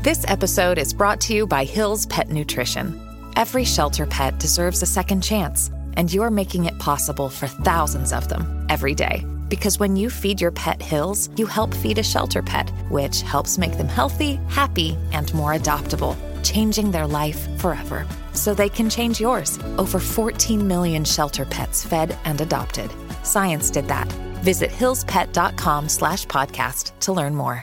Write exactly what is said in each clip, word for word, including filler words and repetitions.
This episode is brought to you by Hill's Pet Nutrition. Every shelter pet deserves a second chance, and you're making it possible for thousands of them every day. Because when you feed your pet Hill's, you help feed a shelter pet, which helps make them healthy, happy, and more adoptable, changing their life forever. So they can change yours. Over fourteen million shelter pets fed and adopted. Science did that. Visit hillspet.com slash podcast to learn more.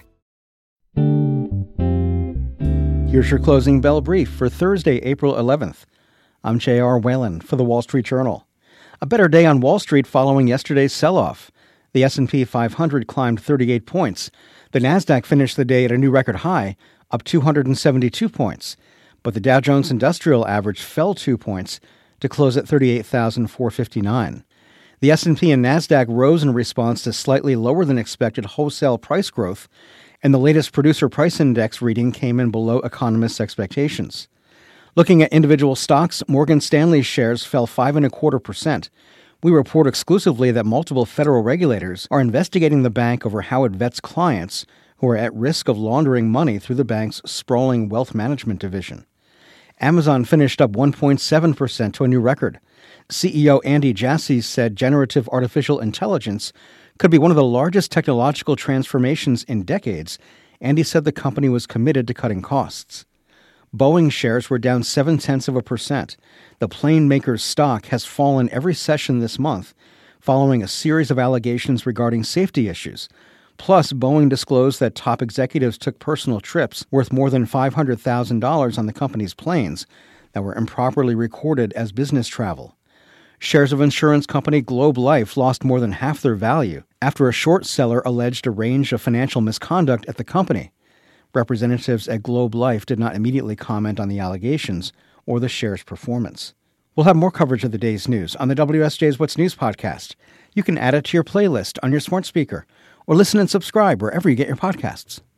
Here's your closing bell brief for Thursday, April eleventh. I'm J R. Whalen for the Wall Street Journal. A better day on Wall Street following yesterday's sell-off. The S and P five hundred climbed thirty-eight points. The Nasdaq finished the day at a new record high, up two hundred seventy-two points. But the Dow Jones Industrial Average fell two points to close at thirty-eight thousand four hundred fifty-nine. The S and P and Nasdaq rose in response to slightly lower than expected wholesale price growth, and the latest producer price index reading came in below economists' expectations. Looking at individual stocks, Morgan Stanley's shares fell five and a quarter percent. We report exclusively that multiple federal regulators are investigating the bank over how it vets clients who are at risk of laundering money through the bank's sprawling wealth management division. Amazon finished up one point seven percent to a new record. C E O Andy Jassy said generative artificial intelligence could be one of the largest technological transformations in decades, and he said the company was committed to cutting costs. Boeing shares were down seven-tenths of a percent. The plane maker's stock has fallen every session this month, following a series of allegations regarding safety issues. Plus, Boeing disclosed that top executives took personal trips worth more than five hundred thousand dollars on the company's planes that were improperly recorded as business travel. Shares of insurance company Globe Life lost more than half their value after a short seller alleged a range of financial misconduct at the company. Representatives at Globe Life did not immediately comment on the allegations or the share's performance. We'll have more coverage of the day's news on the W S J's What's News podcast. You can add it to your playlist on your smart speaker or listen and subscribe wherever you get your podcasts.